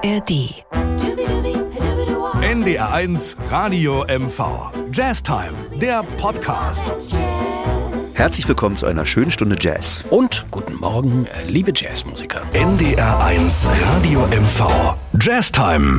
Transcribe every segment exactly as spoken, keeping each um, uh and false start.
R D. N D R eins Radio M V. Jazztime, der Podcast. Herzlich willkommen zu einer schönen Stunde Jazz. Und guten Morgen, liebe Jazzmusiker. N D R eins Radio M V. Jazztime.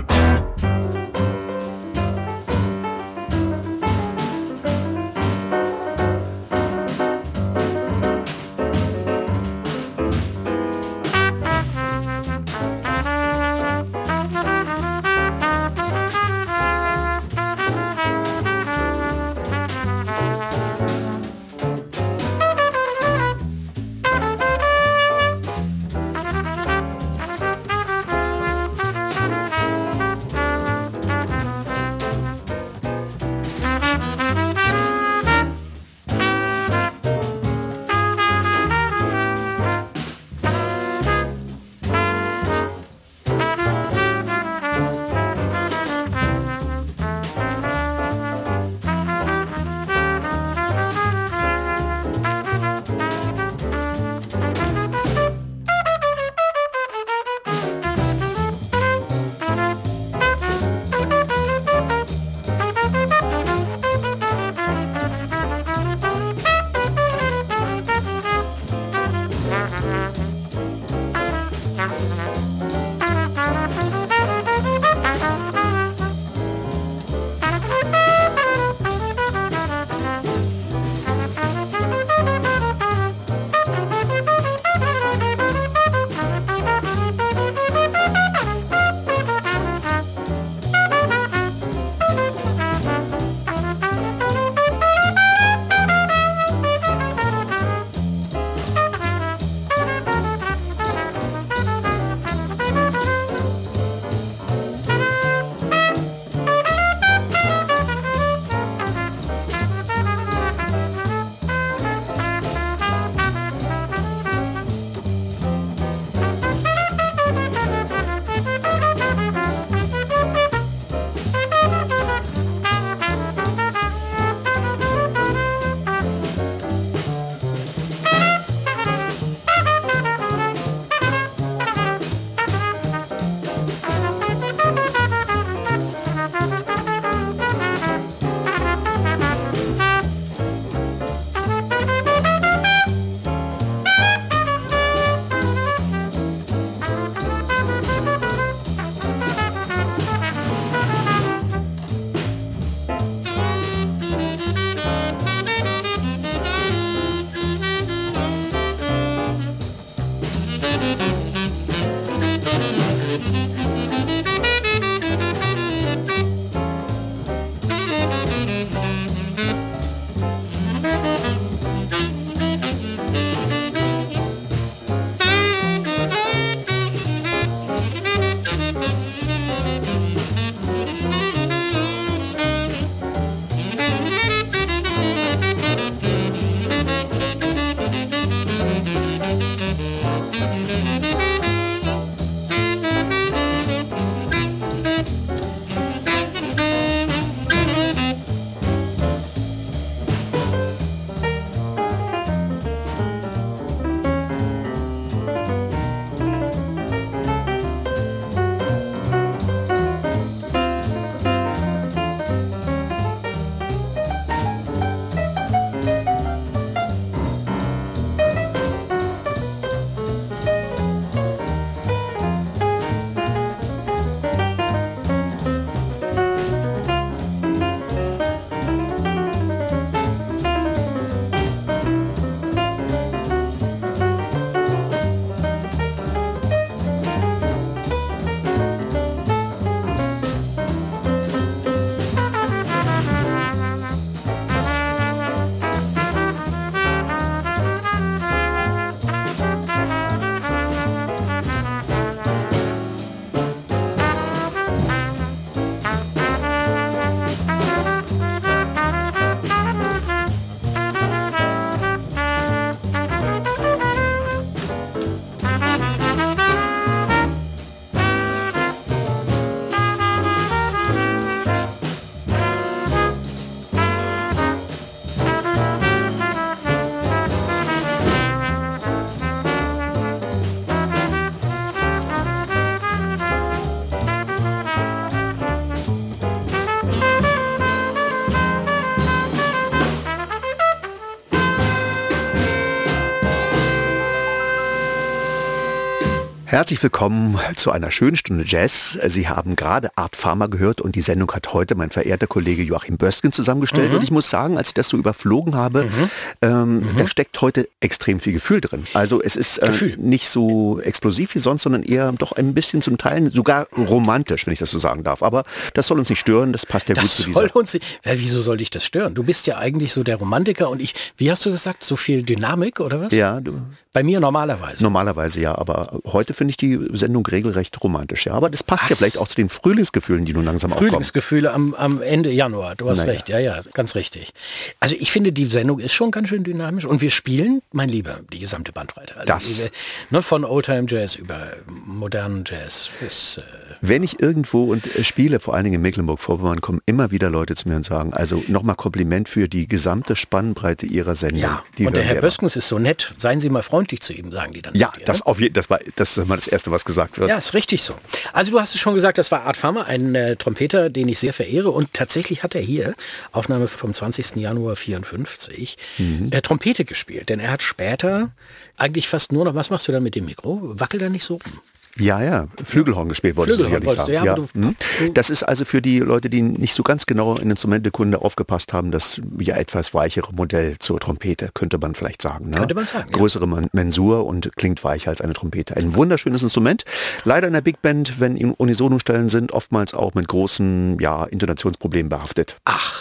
Herzlich willkommen zu einer schönen Stunde Jazz. Sie haben gerade Art Farmer gehört und die Sendung hat heute mein verehrter Kollege Joachim Bösgen zusammengestellt. Mhm. Und ich muss sagen, als ich das so überflogen habe, mhm. Ähm, mhm. da steckt heute extrem viel Gefühl drin. Also es ist äh, nicht so explosiv wie sonst, sondern eher doch ein bisschen zum Teil sogar romantisch, wenn ich das so sagen darf. Aber das soll uns nicht stören, das passt ja das gut zu dieser... Soll uns nicht, ja, wieso soll dich das stören? Du bist ja eigentlich so der Romantiker und ich, wie hast du gesagt, so viel Dynamik oder was? Ja, du... Bei mir normalerweise. Normalerweise ja, aber heute finde ich die Sendung regelrecht romantisch. Ja, aber das passt Was? ja vielleicht auch zu den Frühlingsgefühlen, die nun langsam aufkommen. Frühlingsgefühle am, am Ende Januar, du hast naja. recht, ja, ja, ganz richtig. Also ich finde, die Sendung ist schon ganz schön dynamisch und wir spielen, mein Lieber, die gesamte Bandbreite. Also das. Diese, ne, von Oldtime Jazz über modernen Jazz bis... Äh, Wenn ich irgendwo und äh, spiele, vor allen Dingen in Mecklenburg-Vorpommern, kommen immer wieder Leute zu mir und sagen, also nochmal Kompliment für die gesamte Spannbreite Ihrer Sendung. Ja, und der Herr Böskens ist so nett, seien Sie mal freundlich zu ihm, sagen die dann. Ja, dir, das, ne? auf je, das war das ist mal das Erste, was gesagt wird. Ja, ist richtig so. Also du hast es schon gesagt, das war Art Farmer, ein äh, Trompeter, den ich sehr verehre und tatsächlich hat er hier, Aufnahme vom zwanzigsten Januar vierundfünfzig, mhm. äh, Trompete gespielt, denn er hat später eigentlich fast nur noch, was machst du da mit dem Mikro? Wackel da nicht so rum. Ja, ja, Flügelhorn gespielt, wolltest du sicherlich sagen. Ja, ja. Du, hm. Das ist also für die Leute, die nicht so ganz genau in Instrumentekunde aufgepasst haben, das ja etwas weichere Modell zur Trompete, könnte man vielleicht sagen. Ne? Könnte man sagen, Größere ja. Mensur und klingt weicher als eine Trompete. Ein wunderschönes Instrument. Leider in der Big Band, wenn Unisono-Stellen sind, oftmals auch mit großen ja, Intonationsproblemen behaftet. Ach.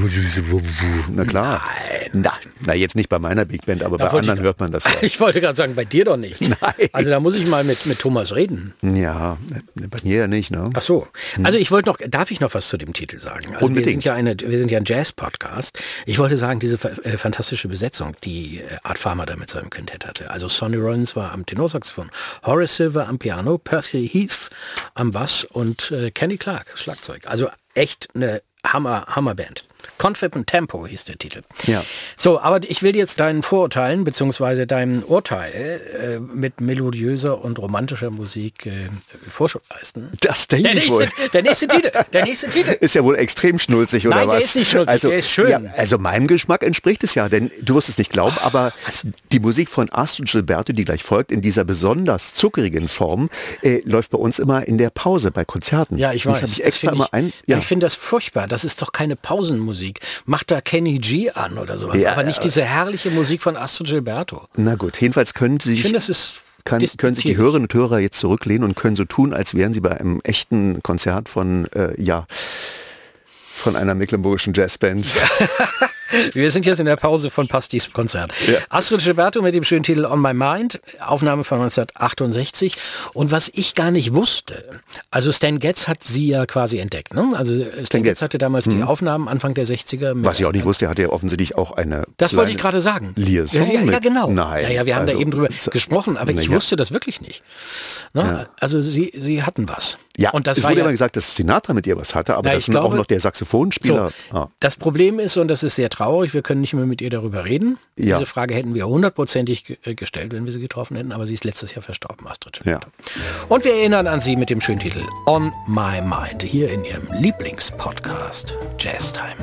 Na klar. Nein. Na, na, jetzt nicht bei meiner Big Band, aber da bei anderen ich, hört man das ja. Ich wollte gerade sagen, bei dir doch nicht. Nein. Also da muss ich mal mit, mit Thomas reden. Ja, bei mir ja nicht, ne? Ach so. Also ich wollte noch, darf ich noch was zu dem Titel sagen? Also Unbedingt. Wir sind ja, eine, wir sind ja ein Jazz-Podcast. Ich wollte sagen, diese äh, fantastische Besetzung, die äh, Art Farmer da mit seinem Quintett hatte. Also Sonny Rollins war am Tenorsaxophon, Horace Silver am Piano, Percy Heath am Bass und äh, Kenny Clark, Schlagzeug. Also echt eine Hammer, Hammerband. Confib und Tempo hieß der Titel. Ja. So, aber ich will jetzt deinen Vorurteilen beziehungsweise deinem Urteil äh, mit melodiöser und romantischer Musik äh, Vorschub leisten. Das denke der ich nächste, wohl. Der nächste Titel, der nächste Titel. Ist ja wohl extrem schnulzig, oder Nein, was? der ist nicht schnulzig, also, der ist schön. Ja, also meinem Geschmack entspricht es ja, denn du wirst es nicht glauben, Oh, aber was? die Musik von Astrid Gilberto, die gleich folgt, in dieser besonders zuckerigen Form, äh, läuft bei uns immer in der Pause bei Konzerten. Ja, ich weiß. Das habe ich extra ich, immer ein... Ja. Ich finde das furchtbar. Das ist doch keine Pausenmusik. Macht da Kenny G an oder sowas. Ja, aber nicht diese herrliche Musik von Astrid Gilberto. Na gut, jedenfalls können Sie sich... Ich finde, das ist... Kann, können sich die Hörerinnen und Hörer jetzt zurücklehnen und können so tun, als wären sie bei einem echten Konzert von, äh, ja, von einer mecklenburgischen Jazzband. Wir sind jetzt in der Pause von Pastis Konzert. Ja. Astrid Gilberto mit dem schönen Titel On My Mind, Aufnahme von neunzehnhundertachtundsechzig. Und was ich gar nicht wusste, also Stan Getz hat sie ja quasi entdeckt. Ne? Also Stan, Stan Getz hatte damals mhm. die Aufnahmen Anfang der sechziger. Was ich auch nicht wusste, er hatte ja offensichtlich auch eine... Das wollte ich gerade sagen. Liaison ja, ja, ja, genau. Nein. Ja, ja, wir haben also, da eben drüber gesprochen, aber ich ja. wusste das wirklich nicht. Ne? Ja. Also sie, sie hatten was. Ja, und das es war wurde ja, immer gesagt, dass Sinatra mit ihr was hatte, aber na, das ist glaube, auch noch der Saxophonspieler. So, ah. Das Problem ist, und das ist sehr traurig, wir können nicht mehr mit ihr darüber reden. Ja. Diese Frage hätten wir hundertprozentig ge- gestellt, wenn wir sie getroffen hätten, aber sie ist letztes Jahr verstorben, Astrid. Ja. Und wir erinnern an sie mit dem schönen Titel On My Mind, hier in ihrem Lieblingspodcast Jazz Time.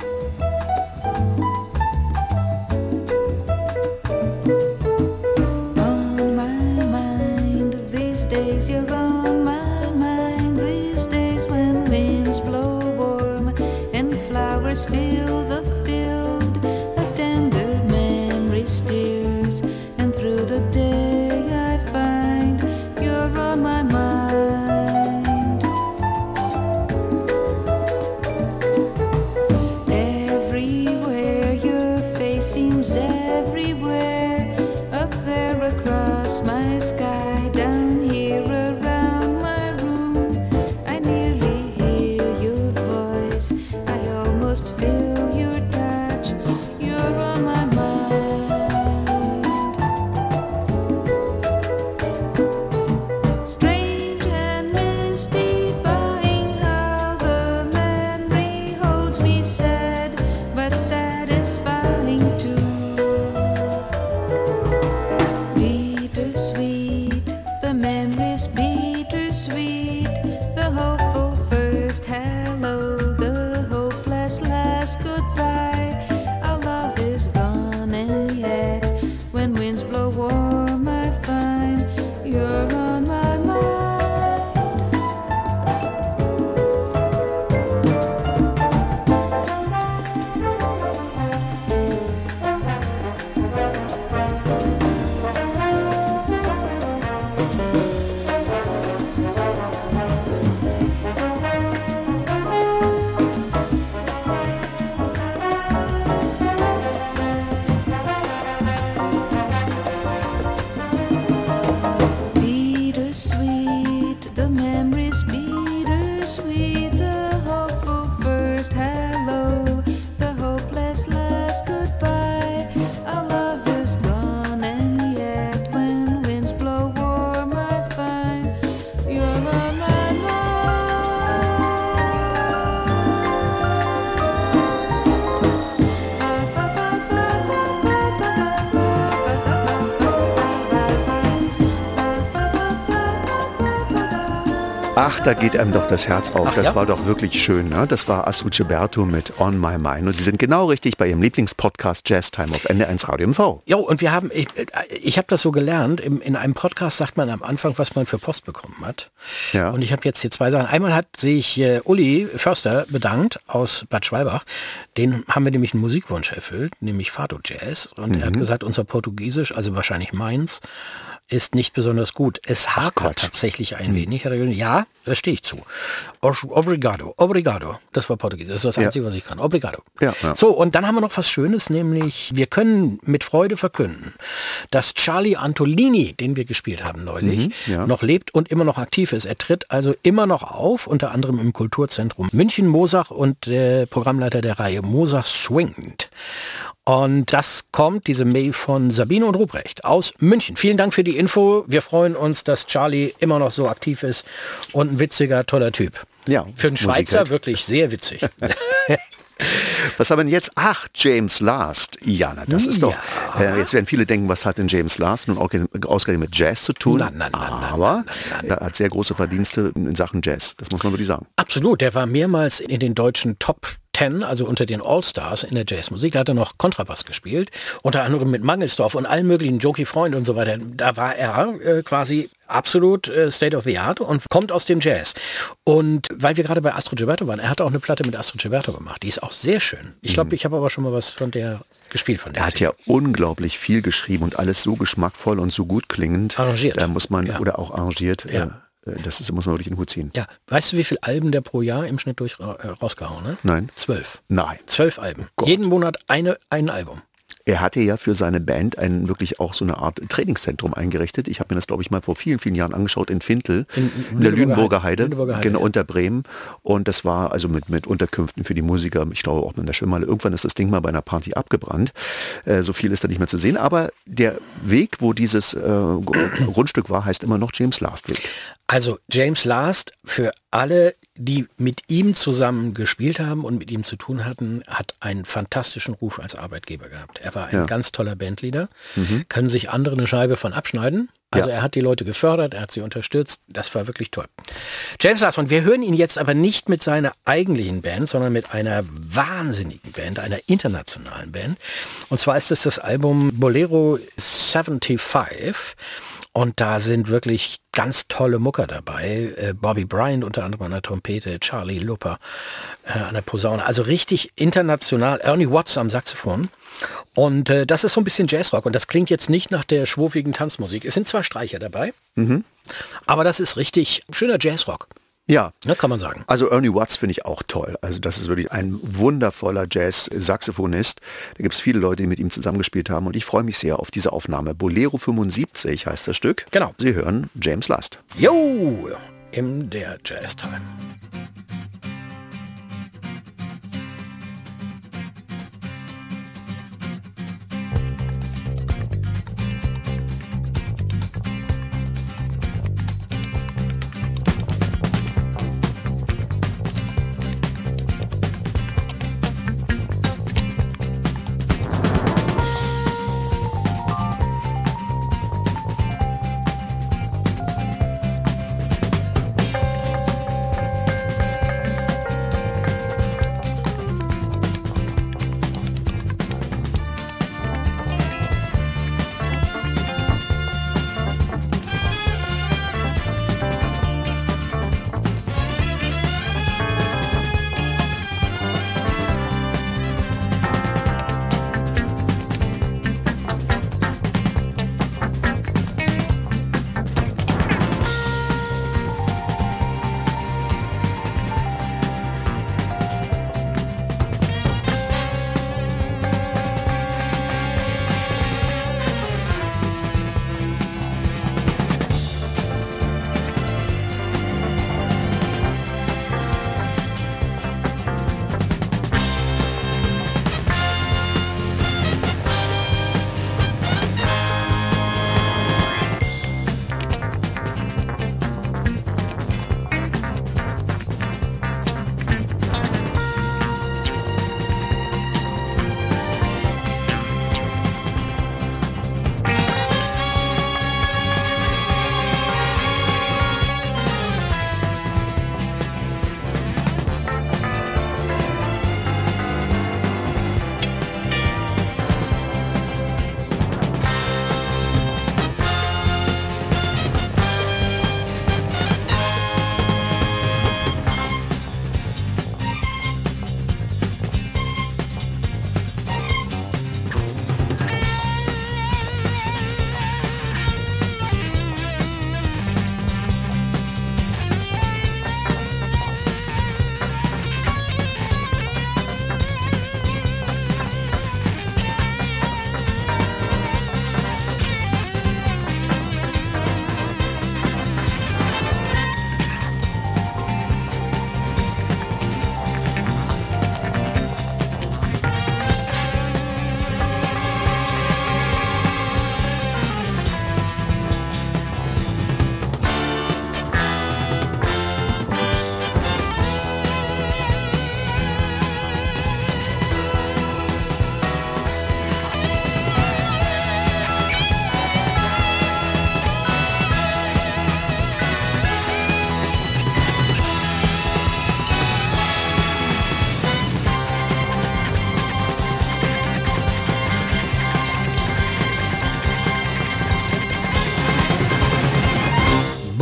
On my mind, these days you're on my mind, these days when winds blow warm and flowers fill the field, a tender memory steers, and through the day I find you're on my mind. Everywhere your face seems everywhere, up there across my sky, down here around my room, I nearly hear your voice, I almost feel your touch, you're on my mind. Strange and mystifying how the memory holds me sad, but satisfying too. Bittersweet Ach, da geht einem doch das Herz auf. Ach, das ja? war doch wirklich schön. Ne? Das war Astrud Gilberto mit On My Mind. Und Sie sind genau richtig bei Ihrem Lieblingspodcast Jazz Time auf N D R eins Radio M V. Jo, und wir haben, ich, ich habe das so gelernt, in, in einem Podcast sagt man am Anfang, was man für Post bekommen hat. Ja. Und ich habe jetzt hier zwei Sachen. Einmal hat sich äh, Uli Förster bedankt aus Bad Schwalbach. Den haben wir nämlich einen Musikwunsch erfüllt, nämlich Fado Jazz. Und mhm. er hat gesagt, unser Portugiesisch, also wahrscheinlich meins, ist nicht besonders gut. Es hapert tatsächlich ein wenig. Ja, da stehe ich zu. Obrigado, obrigado. Das war Portugiesisch. Das ist das Einzige, ja. was ich kann. Obrigado. Ja, ja. So, und dann haben wir noch was Schönes, nämlich wir können mit Freude verkünden, dass Charlie Antolini, den wir gespielt haben neulich, mhm, ja. noch lebt und immer noch aktiv ist. Er tritt also immer noch auf, unter anderem im Kulturzentrum München, Mosach und der Programmleiter der Reihe Mosach Swingt. Und das kommt, diese Mail von Sabine und Ruprecht aus München. Vielen Dank für die Info. Wir freuen uns, dass Charlie immer noch so aktiv ist und ein witziger, toller Typ. Ja, für einen Schweizer halt. Wirklich sehr witzig. Was haben wir denn jetzt? Ach, James Last. Ja, na, das ist ja. doch... Äh, jetzt werden viele denken, was hat denn James Last nun auch ausgerechnet mit Jazz zu tun? Nein, nein, nein, Aber nein, nein, nein. er hat sehr große Verdienste in Sachen Jazz. Das muss man wirklich sagen. Absolut. Der war mehrmals in den deutschen Top Ten, also unter den All-Stars in der Jazzmusik. Da hat er noch Kontrabass gespielt, unter anderem mit Mangelsdorf und allen möglichen, Joki Freund und so weiter. Da war er äh, quasi absolut äh, State of the Art und kommt aus dem Jazz. Und weil wir gerade bei Astrud Gilberto waren, er hat auch eine Platte mit Astrud Gilberto gemacht. Die ist auch sehr schön. Ich glaube, mhm. ich habe aber schon mal was von der gespielt. Von der er hat ja unglaublich viel geschrieben und alles so geschmackvoll und so gut klingend. Arrangiert. Da muss man, ja. oder auch arrangiert. Ja. Äh, Das ist, muss man wirklich in den Hut ziehen. Ja, weißt du, wie viele Alben der pro Jahr im Schnitt durch äh, rausgehauen hat? Nein. Zwölf. Nein. Zwölf Alben. Gott. Jeden Monat eine, ein Album. Er hatte ja für seine Band ein wirklich auch so eine Art Trainingszentrum eingerichtet. Ich habe mir das, glaube ich, mal vor vielen, vielen Jahren angeschaut in Fintel, in, in, in der Lüneburger Heide, Lüneburger Heide genau, ja. unter Bremen. Und das war also mit, mit Unterkünften für die Musiker, ich glaube auch mit der Schwimmhalle. Irgendwann ist das Ding mal bei einer Party abgebrannt. Äh, so viel ist da nicht mehr zu sehen. Aber der Weg, wo dieses äh, Grundstück war, heißt immer noch James Last Weg. Also James Last, für alle, die mit ihm zusammen gespielt haben und mit ihm zu tun hatten, hat einen fantastischen Ruf als Arbeitgeber gehabt. Er war ein ja. ganz toller Bandleader. Mhm. Können sich andere eine Scheibe von abschneiden. Also ja. er hat die Leute gefördert, er hat sie unterstützt. Das war wirklich toll. James Last, und wir hören ihn jetzt aber nicht mit seiner eigentlichen Band, sondern mit einer wahnsinnigen Band, einer internationalen Band. Und zwar ist es das Album Bolero fünfundsiebzig. Und da sind wirklich ganz tolle Mucker dabei. Äh, Bobby Bryant unter anderem an der Trompete, Charlie Lupper äh, an der Posaune. Also richtig international. Ernie Watts am Saxophon. Und äh, das ist so ein bisschen Jazzrock. Und das klingt jetzt nicht nach der schwuffigen Tanzmusik. Es sind zwar Streicher dabei, mhm. aber das ist richtig schöner Jazzrock. Ja, ja, kann man sagen. Also Ernie Watts finde ich auch toll. Also das ist wirklich ein wundervoller Jazz-Saxophonist. Da gibt es viele Leute, die mit ihm zusammengespielt haben und ich freue mich sehr auf diese Aufnahme. Bolero fünfundsiebzig heißt das Stück. Genau. Sie hören James Last. Jo, in der Jazz Time.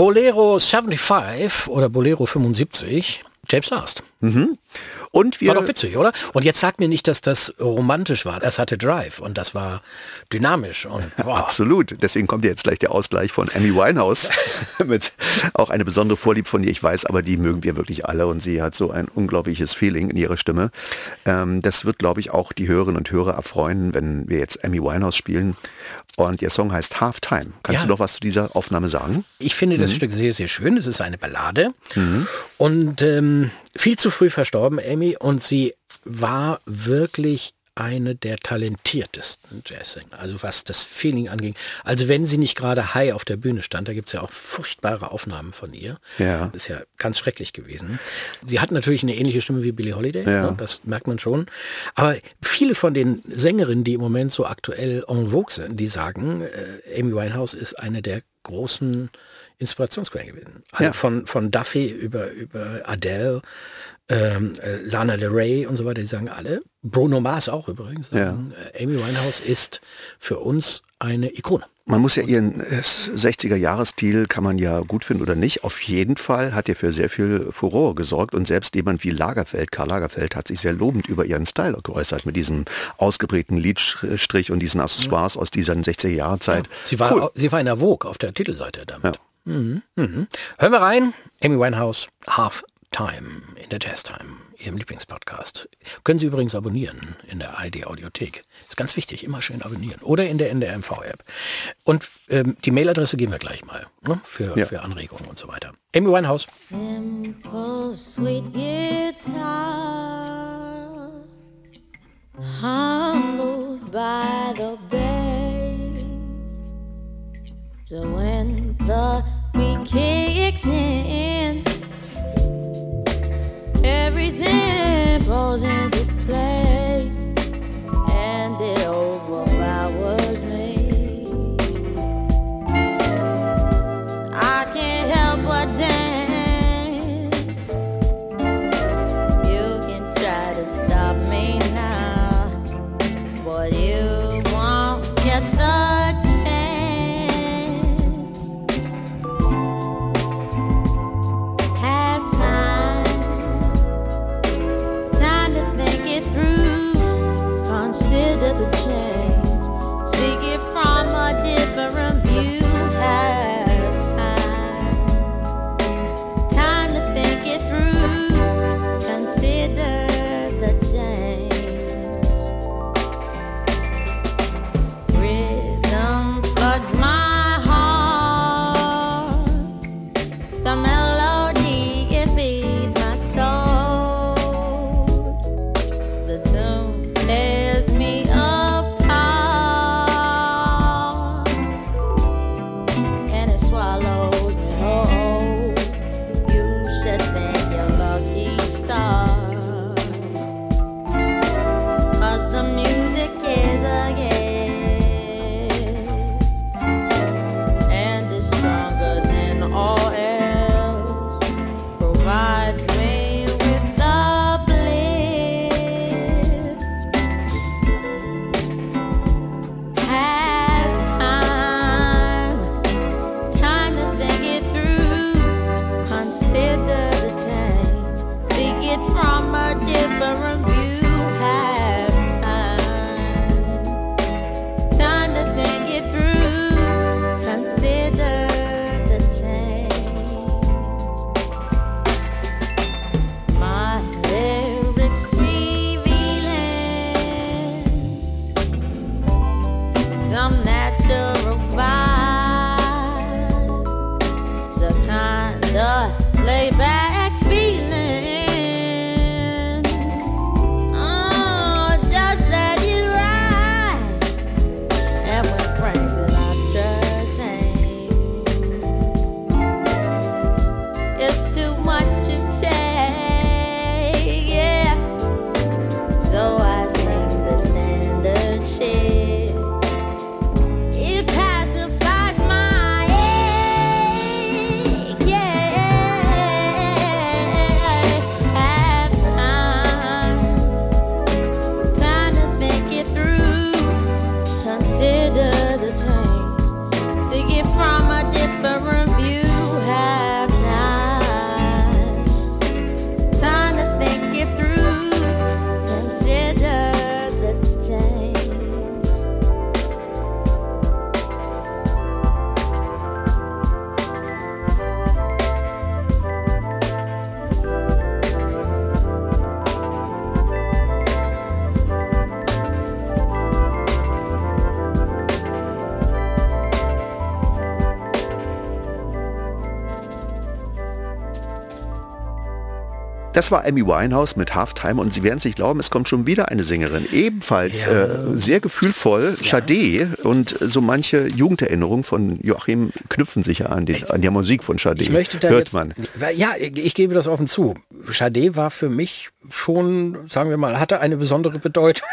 Bolero fünfundfünfzig oder Bolero fünfundsiebzig, James Last. Mhm. Und wir war doch witzig, oder? Und jetzt sag mir nicht, dass das romantisch war. Das hatte Drive und das war dynamisch. Und, absolut. Deswegen kommt ja jetzt gleich der Ausgleich von Amy Winehouse mit auch eine besondere Vorliebe von ihr. Ich weiß, aber die mögen wir wirklich alle und sie hat so ein unglaubliches Feeling in ihrer Stimme. Ähm, das wird, glaube ich, auch die Hörerinnen und Hörer erfreuen, wenn wir jetzt Amy Winehouse spielen. Und ihr Song heißt Halftime. Kannst ja. du noch was zu dieser Aufnahme sagen? Ich finde das mhm. Stück sehr, sehr schön. Es ist eine Ballade. Mhm. Und ähm, viel zu früh verstorben, Amy. Und sie war wirklich eine der talentiertesten Jazzsänger, also was das Feeling anging. Also wenn sie nicht gerade high auf der Bühne stand, da gibt es ja auch furchtbare Aufnahmen von ihr. Ja. Das ist ja ganz schrecklich gewesen. Sie hat natürlich eine ähnliche Stimme wie Billie Holiday, ja. ne? Das merkt man schon. Aber viele von den Sängerinnen, die im Moment so aktuell en vogue sind, die sagen, äh, Amy Winehouse ist eine der großen Inspirationsquellen gewesen. Also ja. von, von Duffy über, über Adele, ähm, äh, Lana Del Rey und so weiter, die sagen alle, Bruno Mars auch übrigens, sagen, ja. äh, Amy Winehouse ist für uns eine Ikone. Man muss ja ihren sechziger-Jahres-Stil, kann man ja gut finden oder nicht. Auf jeden Fall hat er für sehr viel Furore gesorgt und selbst jemand wie Lagerfeld, Karl Lagerfeld, hat sich sehr lobend über ihren Style geäußert mit diesem ausgeprägten Lidstrich und diesen Accessoires ja. aus dieser sechziger-Jahre-Zeit. Ja. Sie, war, cool. sie war in der Vogue auf der Titelseite damit. Ja. Mhm. Mhm. Hören wir rein, Amy Winehouse, Halftime in der Jazztime, Ihrem Lieblingspodcast. Können Sie übrigens abonnieren in der A R D-Audiothek. Ist ganz wichtig, immer schön abonnieren. Oder in der N D R M V-App. Und ähm, die Mailadresse geben wir gleich mal, ne? für, ja. für Anregungen und so weiter. Amy Winehouse. Simple, sweet guitar, humbled by the bass. So when the beat kicks in, everything falls into place, and it overpowers me. I can't help but dance. You can try to stop me now, but you won't get the chance. Das war Amy Winehouse mit Halftime und Sie werden es nicht glauben, es kommt schon wieder eine Sängerin, ebenfalls Ja. äh, sehr gefühlvoll, Sade, und so manche Jugenderinnerungen von Joachim knüpfen sich ja an die, an die Musik von Sade. Ich möchte da Hört jetzt, man. Ja, ich gebe das offen zu. Sade war für mich schon, sagen wir mal, hatte eine besondere Bedeutung.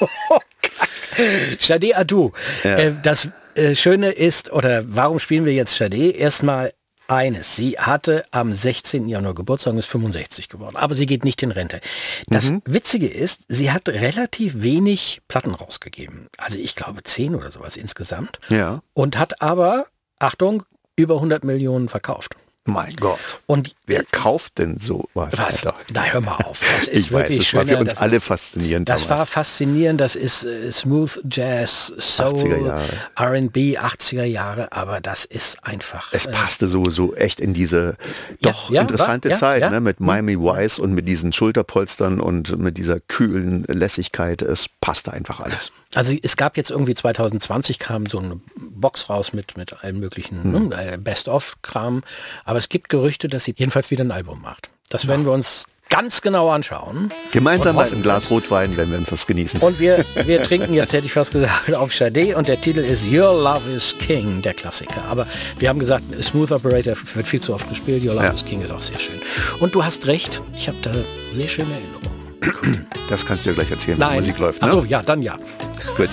Sade Adu. Ja. Äh, das äh, Schöne ist, oder warum spielen wir jetzt Sade? Erstmal eines, sie hatte am sechzehnten Januar Geburtstag und ist fünfundsechzig geworden, aber sie geht nicht in Rente. Das Mhm. Witzige ist, sie hat relativ wenig Platten rausgegeben. Also ich glaube zehn oder sowas insgesamt. Ja. Und hat aber, Achtung, über hundert Millionen verkauft. Mein Gott. Und Wer kauft denn so was? was? Alter? Na, hör mal auf. Das ist Ich weiß, wirklich das war für schöner, uns das, alle faszinierend. Das war damals. faszinierend. Das ist äh, Smooth Jazz, Soul, achtziger Jahre. R and B, achtziger Jahre. Aber das ist einfach... Es äh, passte so, so echt in diese Ja, doch ja, interessante war, ja, Zeit, ja. ne? Mit Miami Vice und mit diesen Schulterpolstern und mit dieser kühlen Lässigkeit. Es passte einfach alles. Also es gab jetzt irgendwie zwanzig zwanzig kam so eine Box raus mit, mit allen möglichen Hm. ne, Best-of-Kram. Aber es gibt Gerüchte, dass sie jedenfalls wieder ein Album macht. Das werden wir uns ganz genau anschauen. Gemeinsam Und auf ein Glas Rotwein, wenn wir etwas genießen. Und wir, wir trinken jetzt, hätte ich fast gesagt, auf Sade und der Titel ist Your Love is King, der Klassiker. Aber wir haben gesagt, Smooth Operator wird viel zu oft gespielt, Your Love Ja. is King ist auch sehr schön. Und du hast recht, ich habe da sehr schöne Erinnerungen. Das kannst du dir gleich erzählen, wenn Nein, Musik läuft. Ne? Achso, ja, dann ja. Gut.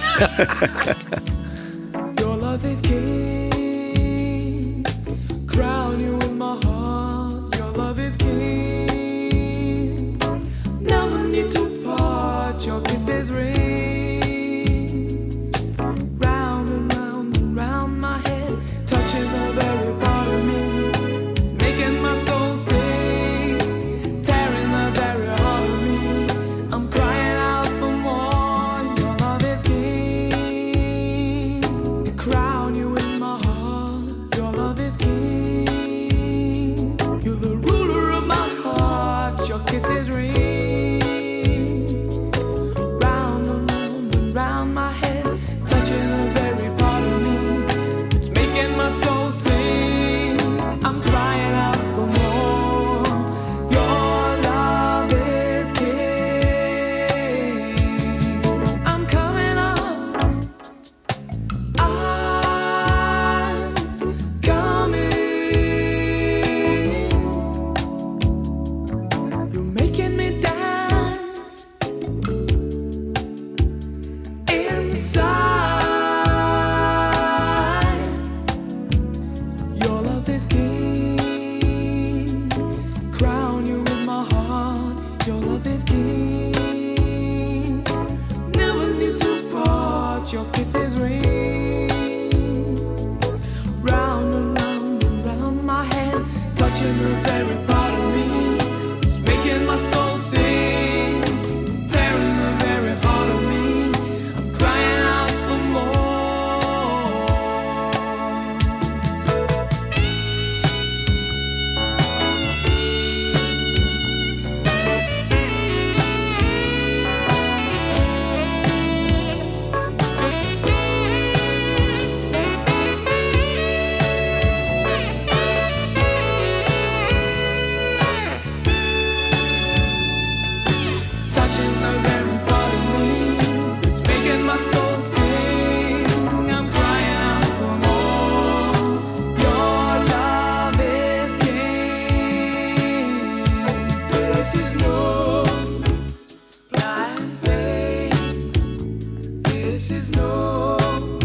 Your love is king. Crown you in my heart. Your love is king. Never need to part. Your kisses ring. Round and round and round my head, touching the very part of me. It's making my soul sing, tearing the very heart of me. I'm crying out for more. Your love is king. Crown you in my heart. Your love is king. You're the ruler of my heart. Your kisses ring. Round and round and round my head, touching the very part of me. It's making my soul sing. I'm crying out for more. Your love is king. I'm coming up. I'm coming. You're making me dance inside. Your love is king. Crown you with my heart. Your love is king. Never need to part. Your kisses ring. Round and round and round my head, touching the very part of me. It's making my soul sing, tearing the very heart of me. I'm crying out for more. Touching the very part of me, it's making my soul sing. I'm crying out for more. Your love is king. This is no blind faith. This is no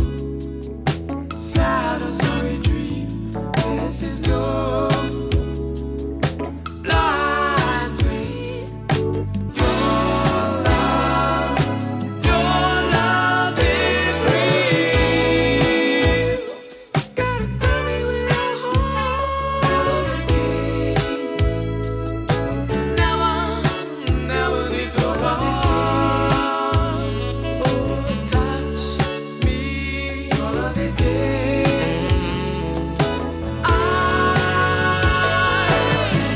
sad or sorry dream. This is no blind faith. Your love, your love is real. Gotta fill me with your heart. Your love is king. Never, never need to part. Oh, touch me. Your love is king. I is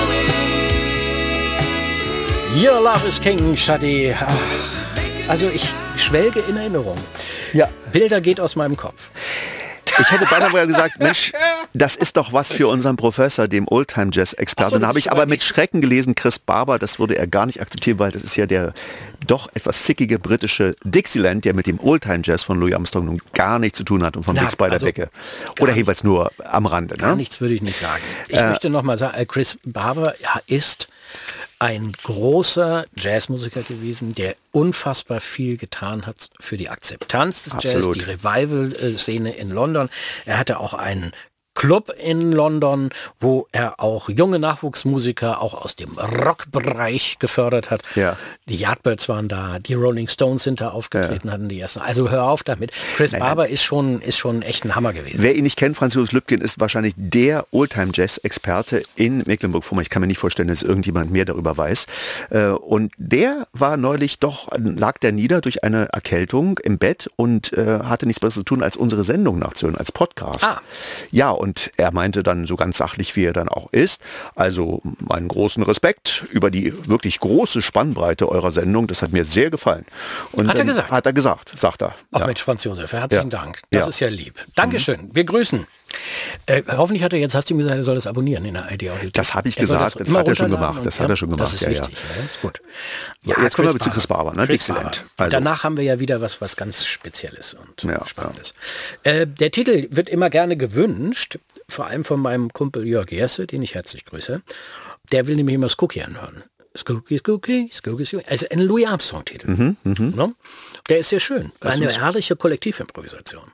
coming. Your Love is King, Sade. Ach, also ich schwelge in Erinnerung. Ja. Bilder geht aus meinem Kopf. Ich hätte beinahe gesagt, Mensch, Das ist doch was für unseren Professor, dem Oldtime-Jazz-Experten. Ach so, Dann habe das ich ist aber aber mit nicht- Schrecken gelesen, Chris Barber, das würde er gar nicht akzeptieren, weil das ist ja der doch etwas zickige britische Dixieland, der mit dem Oldtime-Jazz von Louis Armstrong nun gar nichts zu tun hat und von Na, Bix bei der also Decke. gar Oder jedenfalls nur am Rande. Gar Ne? nichts würde ich nicht sagen. Ich möchte noch mal sagen, äh, Chris Barber ja, ist ein großer Jazzmusiker gewesen, der unfassbar viel getan hat für die Akzeptanz des Absolut. Jazz, die Revival-Szene in London. Er hatte auch einen Club in London, wo er auch junge Nachwuchsmusiker auch aus dem Rockbereich gefördert hat. Ja. Die Yardbirds waren da, die Rolling Stones sind da aufgetreten, hatten die ersten. Also hör auf damit. Chris Barber ist schon, ist schon echt ein Hammer gewesen. Wer ihn nicht kennt, Franz Josef Lübken ist wahrscheinlich der Oldtime-Jazz-Experte in Mecklenburg-Vorpommern. Ich kann mir nicht vorstellen, dass irgendjemand mehr darüber weiß. Äh, Und der war neulich doch, lag der nieder durch eine Erkältung im Bett und äh, hatte nichts Besseres zu tun, als unsere Sendung nachzuhören, als Podcast. Ah. Ja, und er meinte dann so ganz sachlich, wie er dann auch ist, also meinen großen Respekt über die wirklich große Spannbreite eurer Sendung. Das hat mir sehr gefallen. Und Hat er dann gesagt? Hat er gesagt, sagt er. Ach Ja. Mensch, Franz Josef, herzlichen Ja. Dank. Das Ja. ist ja lieb. Dankeschön. Wir grüßen. Äh, hoffentlich hat er jetzt, hast du ihm gesagt, er soll das abonnieren in der I D Audiothek. Das habe ich Er soll gesagt, das immer hat er schon runterladen gemacht, und- das hat er schon Das gemacht, ist ja, ja. wichtig. Ja, ist gut. Ja, jetzt kommen wir zu Barber. Chris Barber, ne? Chris Dixieland. Barber. Also- Und danach haben wir ja wieder was, was ganz Spezielles und Ja, Spannendes. Äh, der Titel wird immer gerne gewünscht, vor allem von meinem Kumpel Jörg Jesse, den ich herzlich grüße. Der will nämlich immer Skookie anhören. Skookie, Skookie, Skookie, Skookie. Also ein Louis Armstrong-Titel. Mhm, Ne? Der ist sehr schön. Eine herrliche Kollektivimprovisation.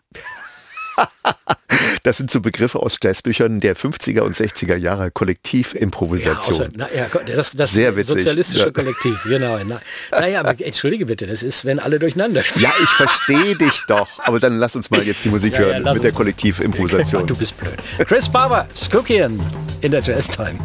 Das sind so Begriffe aus Jazzbüchern der fünfziger und sechziger Jahre Ja, Kollektivimprovisation. außer, na, ja, das, das Sehr witzig. sozialistische Ja. Kollektiv, genau. Na, naja, aber entschuldige bitte, das ist, wenn alle durcheinander spielen. Ja, ich verstehe dich doch. Aber dann lass uns mal jetzt die Musik Ja, ja, hören lass mit der uns mal. Kollektivimprovisation. Du bist blöd. Chris Barber, Skookian in der Jazz Time.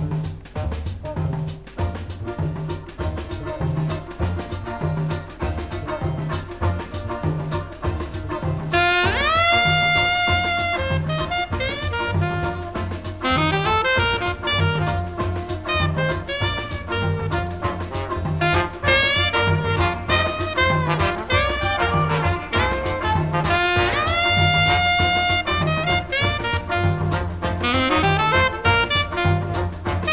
Thank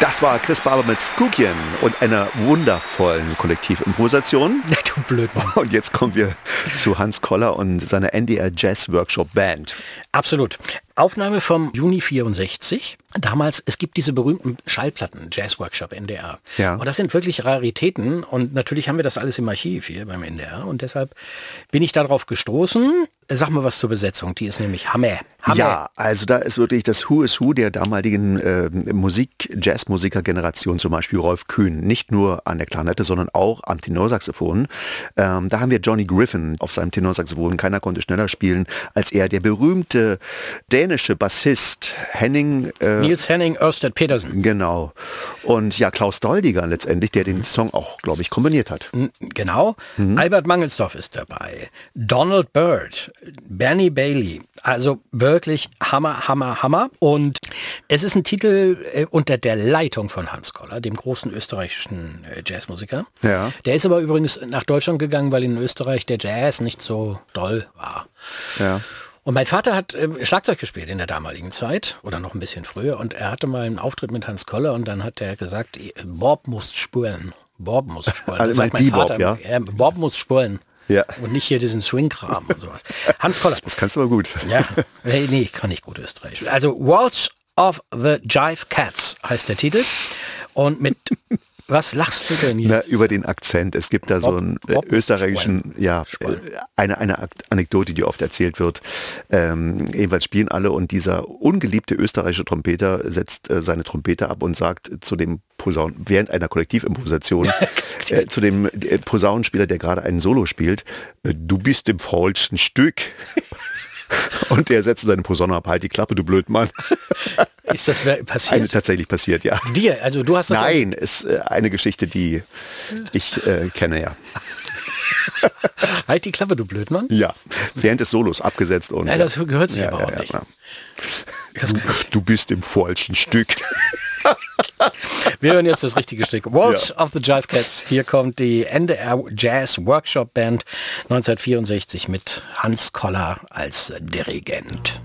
Das war Chris Barber mit Skookien und einer wundervollen Kollektivimprovisation. Du Blödmann. Und jetzt kommen wir zu Hans Koller und seiner N D R Jazz Workshop Band. Absolut. Aufnahme vom Juni vierundsechzig. Damals, es gibt diese berühmten Schallplatten, Jazz Workshop, N D R. Ja. Und das sind wirklich Raritäten. Und natürlich haben wir das alles im Archiv hier beim N D R. Und deshalb bin ich darauf gestoßen. Sag mal was zur Besetzung. Die ist nämlich Hammer. Hammer. Ja, also da ist wirklich das Who is Who der damaligen äh, Musik, Jazzmusiker-Generation, zum Beispiel Rolf Kühn. Nicht nur an der Klarinette, sondern auch am Tenorsaxophon. Ähm, da haben wir Johnny Griffin auf seinem Tenorsaxophon. Keiner konnte schneller spielen als er. Der berühmte dänische Bassist Henning... Äh, Niels Henning Ørsted Pedersen. Genau. Und ja, Klaus Doldiger letztendlich, der den Song auch, glaube ich, komponiert hat. Genau. Mhm. Albert Mangelsdorf ist dabei. Donald Byrd, Bernie Bailey. Also wirklich Hammer, Hammer, Hammer. Und es ist ein Titel äh, unter der Leitung von Hans Koller, dem großen österreichischen äh, Jazzmusiker. Ja. Der ist aber übrigens nach Deutschland gegangen, weil in Österreich der Jazz nicht so doll war. Ja. Und mein Vater hat äh, Schlagzeug gespielt in der damaligen Zeit oder noch ein bisschen früher und er hatte mal einen Auftritt mit Hans Koller und dann hat er gesagt, Bob muss spulen. Bob muss spulen. Also sagt mein mein Vater, Bebop, ja? äh, Bob muss spulen. Ja. Und nicht hier diesen Swing-Kram und sowas. Hans Koller. Das kannst du aber gut. Ja, nee, nee, ich kann nicht gut Österreichisch. Also Waltz of the Jive Cats heißt der Titel. Und mit... Was lachst du denn jetzt? Na, über den Akzent. Es gibt da so einen Bob, Bob österreichischen, ja, Schwollen. eine, eine Anekdote, die oft erzählt wird. Ähm, jedenfalls spielen alle und dieser ungeliebte österreichische Trompeter setzt äh, seine Trompete ab und sagt zu dem Posaun, während einer Kollektivimprovisation, äh, zu dem äh, Posaunenspieler, der gerade einen Solo spielt, äh, du bist im falschen Stück. Und der setzt seine Posaune ab, halt die Klappe, du Blödmann. Ist das passiert? Eine tatsächlich passiert, ja. Dir, also du hast das... Nein, ist äh, eine Geschichte, die ich äh, kenne, ja. Halt die Klappe, du Blödmann. Ja, während des Solos abgesetzt. Und, Ja, das gehört sich ja, aber ja, auch ja, nicht. ja. Das Du, du bist im falschen Stück. Wir hören jetzt das richtige Stück. Waltz of the Jive Cats. Hier kommt die N D R Jazz Workshop Band neunzehnhundertvierundsechzig mit Hans Koller als Dirigent.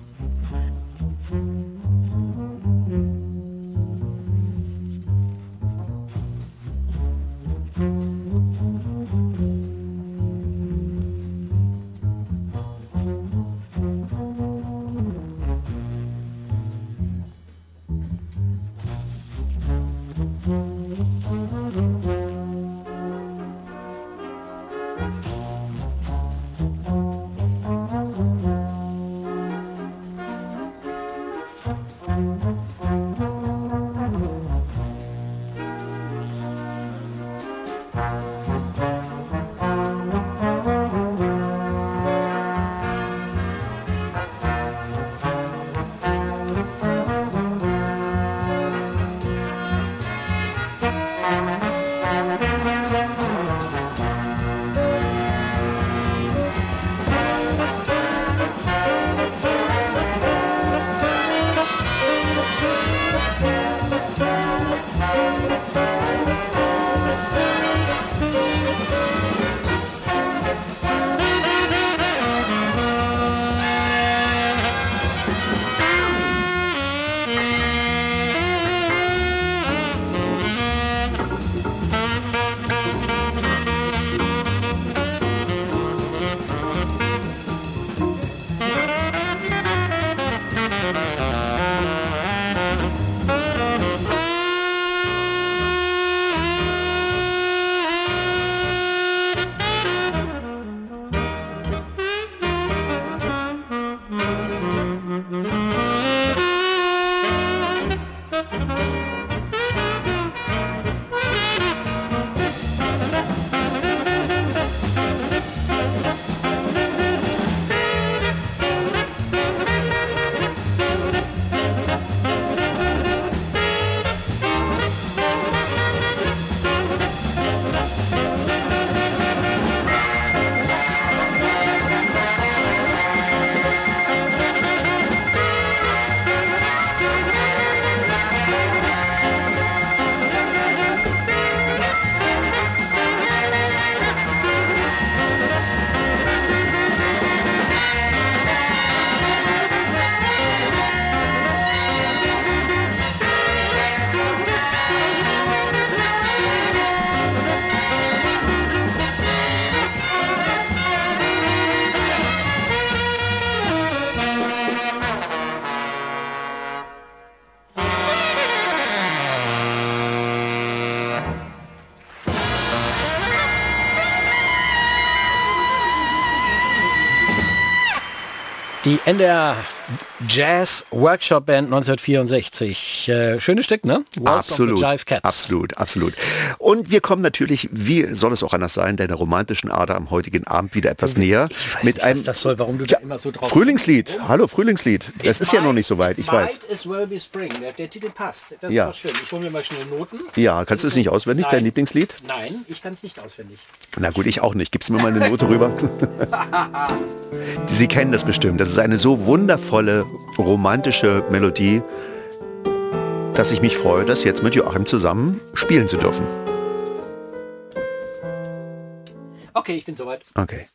Die N D R Jazz Workshop Band neunzehnhundertvierundsechzig. Äh, schönes Stück, ne? Waltz Absolut, of the Jive Cats. absolut, absolut. Und wir kommen natürlich, wie soll es auch anders sein, deiner romantischen Ader am heutigen Abend wieder etwas näher. Ich weiß mit nicht, einem was das soll, warum du da immer so drauf Frühlingslied. Hallo, Frühlingslied. Das ist ja noch nicht so weit, ich weiß. Might as well be spring. Der, der Titel passt. Das Ja. ist doch schön. Ich hole mir mal schnell Noten. Ja, kannst du es nicht auswendig, dein Nein. Lieblingslied? Nein, ich kann es nicht auswendig. Na gut, ich auch nicht. Gibst du mir mal eine Note rüber? Sie kennen das bestimmt. Das ist eine so wundervolle, romantische Melodie, dass ich mich freue, das jetzt mit Joachim zusammen spielen zu dürfen. Okay, ich bin soweit. Okay.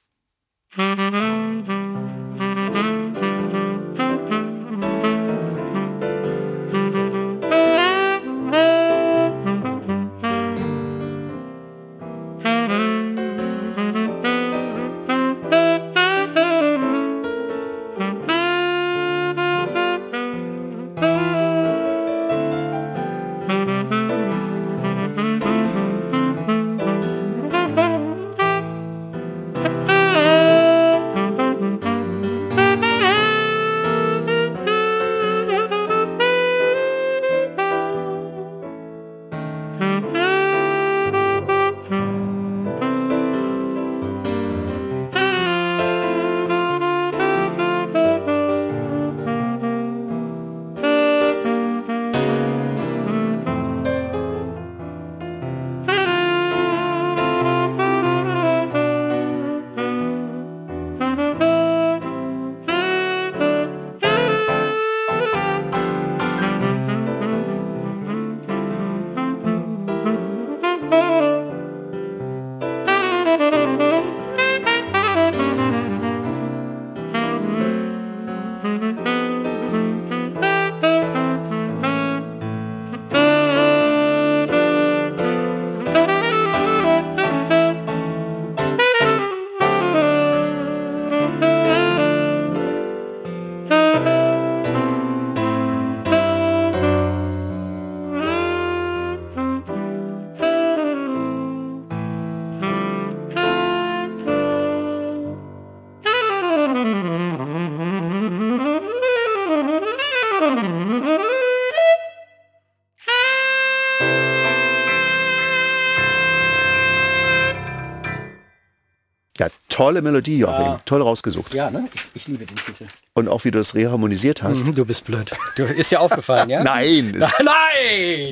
Ja, tolle Melodie, Joachim. Ja. Toll rausgesucht. Ja, ne? Ich, ich liebe den Titel. Und auch wie du das reharmonisiert hast. Mhm, du bist blöd. Du, ist dir aufgefallen, ja? Nein, ist, Nein!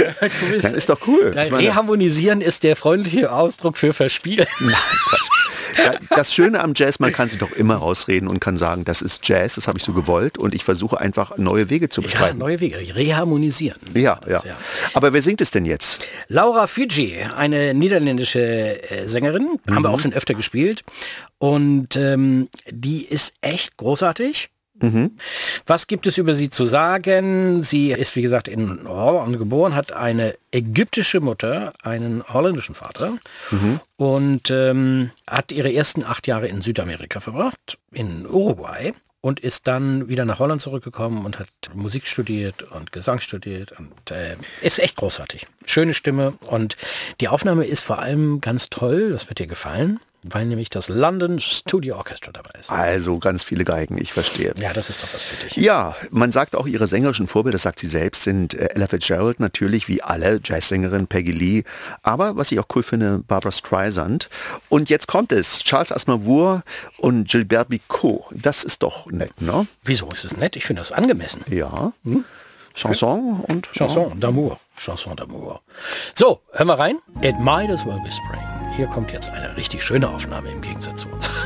Du bist, das ist doch cool. Ich meine, Reharmonisieren ist der freundliche Ausdruck für Verspielen. Nein, Quatsch. Ja, das Schöne am Jazz, man kann sich doch immer rausreden und kann sagen, das ist Jazz, das habe ich so gewollt und ich versuche einfach neue Wege zu Ja, beschreiten. neue Wege. Reharmonisieren. Ja, Das, ja. Aber wer singt es denn jetzt? Laura Fiji, eine niederländische äh, Sängerin, haben wir auch schon öfter gespielt. Und ähm, die ist echt großartig. Mhm. Was gibt es über sie zu sagen? Sie ist, wie gesagt, in Holland geboren, hat eine ägyptische Mutter, einen holländischen Vater Mhm. und ähm, hat ihre ersten acht Jahre in Südamerika verbracht, in Uruguay. Und ist dann wieder nach Holland zurückgekommen und hat Musik studiert und Gesang studiert und äh, ist echt großartig. Schöne Stimme und die Aufnahme ist vor allem ganz toll, das wird dir gefallen, weil nämlich das London Studio Orchestra dabei ist. Also ganz viele Geigen, ich verstehe. Ja, das ist doch was für dich. Ja, man sagt auch, ihre sängerischen Vorbilder, das sagt sie selbst, sind äh, Ella Fitzgerald natürlich, wie alle, Jazzsängerin Peggy Lee, aber was ich auch cool finde, Barbra Streisand. Und jetzt kommt es, Charles Aznavour und Gilbert Bécaud. Das ist doch nett, ne? Wieso ist es nett? Ich finde das angemessen. Ja. Chanson und... Chanson d'amour. Chanson d'amour. So, hör mal rein. It might as well be spring. Hier kommt jetzt eine richtig schöne Aufnahme im Gegensatz zu uns.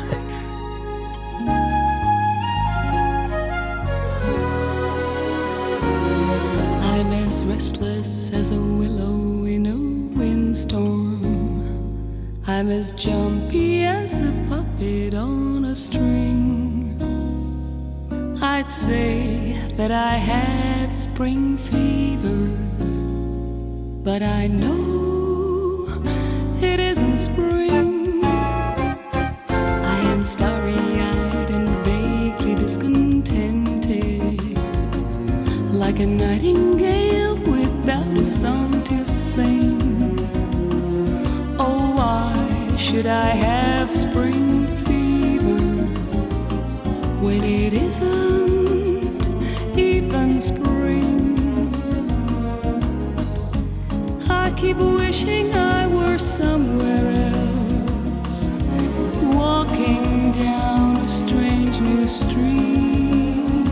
I'm as restless as a willow in a windstorm. I'm as jumpy as a puppet on a string. I'd say that I had spring fever, but I know it isn't spring. I am starry-eyed and vaguely discontented, like a nightingale without a song to sing. Oh, why should I have spring fever when And it isn't even spring. I keep wishing I were somewhere else, walking down a strange new street,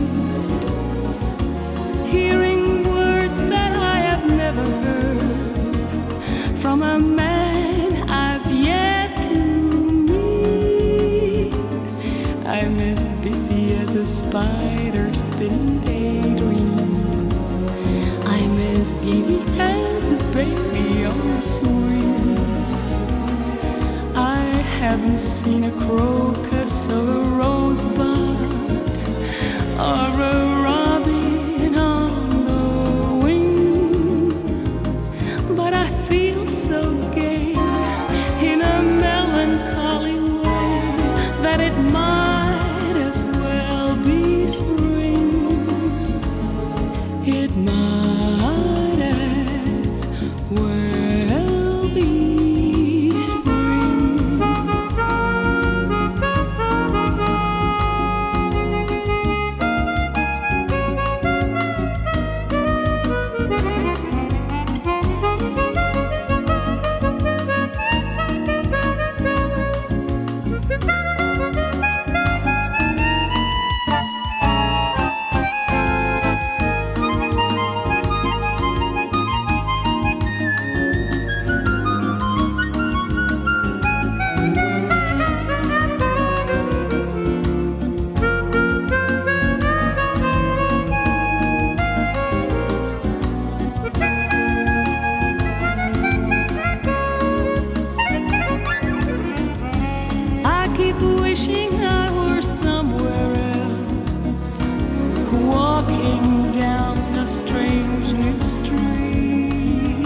hearing words that I have never heard from a man I've yet to meet. I'm as busy as a spider spinning daydreams. I'm as giddy as a baby on a swing. I haven't seen a crocus or a rosebud or a robin on the wing, but I feel so gay in a melancholy way that it might as well be spring. It might as well be spring. I keep wishing I were somewhere else, walking down a strange new street,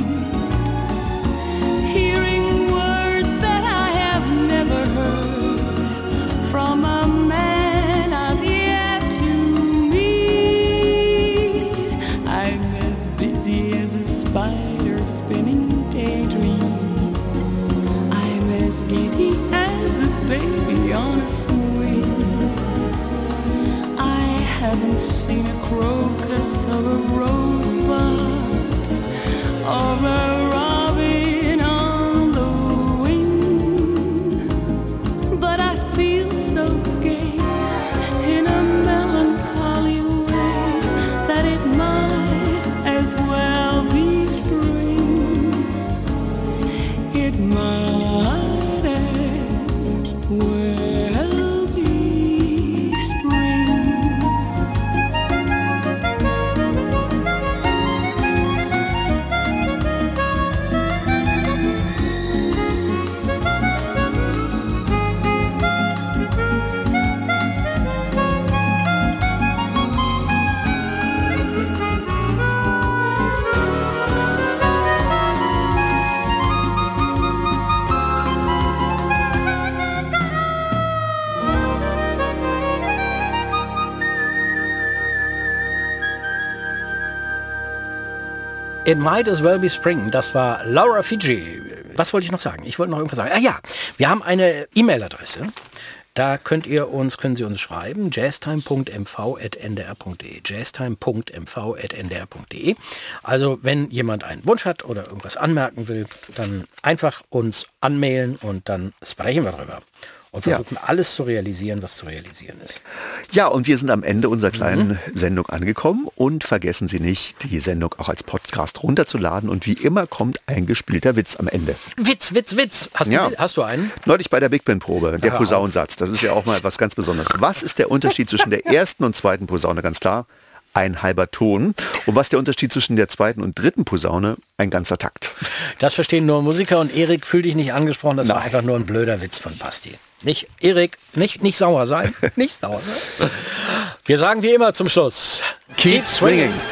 hearing words that I have never heard from a man I've yet to meet. I'm as busy as a spider spinning daydreams. I'm as giddy as a baby on a swing. I haven't seen a crocus or a rosebud or a robin on the wing, but I feel so gay in a melancholy way that it might as well be spring. It might as well be spring. It might as well be spring. Das war Laura Fiji. Was wollte ich noch sagen? Ich wollte noch irgendwas sagen. Ah ja, wir haben eine E-Mail-Adresse. Da könnt ihr uns, können Sie uns schreiben, jazztime punkt m v at n d r punkt d e. jazztime punkt m v at n d r punkt d e. Also wenn jemand einen Wunsch hat oder irgendwas anmerken will, dann einfach uns anmailen und dann sprechen wir drüber. Und versuchen ja. alles zu realisieren, was zu realisieren ist. Ja, und wir sind am Ende unserer kleinen mhm. Sendung angekommen. Und vergessen Sie nicht, die Sendung auch als Podcast runterzuladen. Und wie immer kommt ein gespielter Witz am Ende. Witz, Witz, Witz. Hast, ja. du, hast du einen? Neulich bei der Big Band-Probe, der Posaunensatz. Das ist ja auch mal was ganz Besonderes. Was ist der Unterschied zwischen der ersten und zweiten Posaune? Ganz klar, ein halber Ton. Und was ist der Unterschied zwischen der zweiten und dritten Posaune? Ein ganzer Takt. Das verstehen nur Musiker. Und Erik, fühl dich nicht angesprochen. Das Nein. war einfach nur ein blöder Witz von Basti. Nicht, Erik, nicht, nicht sauer sein. Nicht sauer sein. Wir sagen wie immer zum Schluss. Keep, Keep swinging. swinging.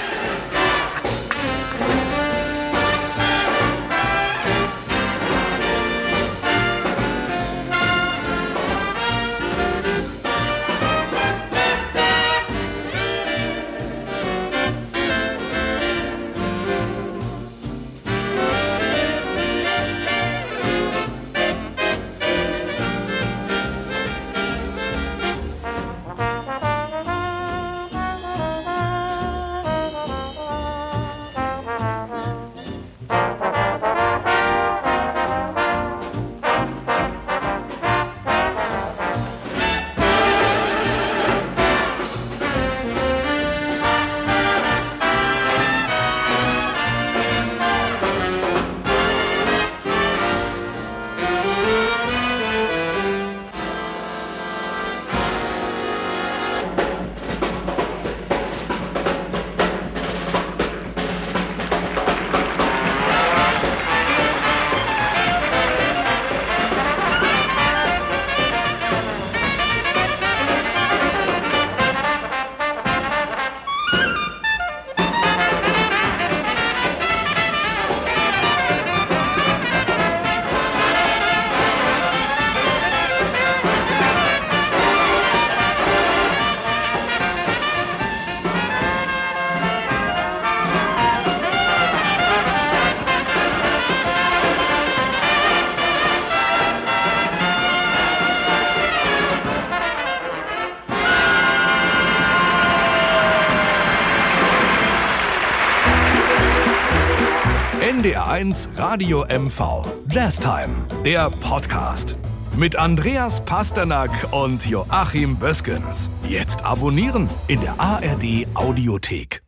N D R eins Radio M V. Jazztime, der Podcast. Mit Andreas Pasternak und Joachim Böskens. Jetzt abonnieren in der A R D Audiothek.